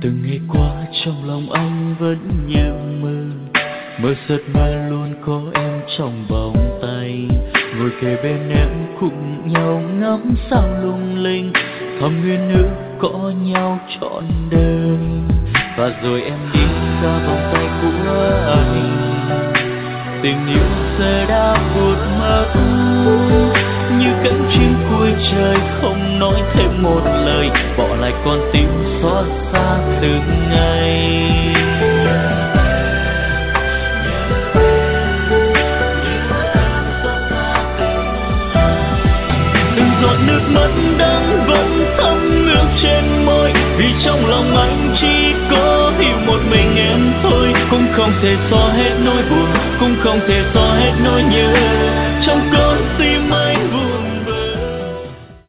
Từng ngày qua trong lòng anh vẫn như mơ, mơ giấc mơ luôn có em trong vòng tay, ngồi kề bên em cùng nhau ngắm sao lung linh, thầm nguyện ước có nhau trọn đời. Và rồi em đi xa vòng tay của anh, tình yêu giờ đã vụt mất như cánh chim cuối trời không nói thêm một lời.